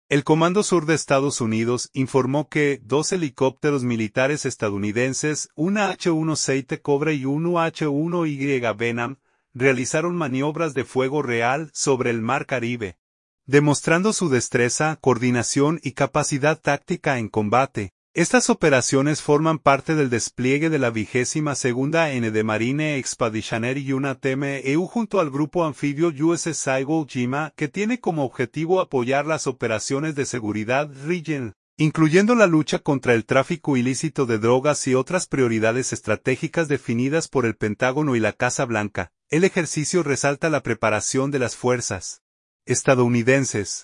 El Comando Sur de Estados Unidos informó que 2 helicópteros militares estadounidenses, una H-1C Cobra y uno H-1Y Venom, realizaron maniobras de fuego real sobre el Mar Caribe, demostrando su destreza, coordinación y capacidad táctica en combate. Estas operaciones forman parte del despliegue de la 22ª ND Marine Expeditionary Unit MEU junto al grupo anfibio USS Iwo Jima, que tiene como objetivo apoyar las operaciones de seguridad regional, incluyendo la lucha contra el tráfico ilícito de drogas y otras prioridades estratégicas definidas por el Pentágono y la Casa Blanca. El ejercicio resalta la preparación de las fuerzas estadounidenses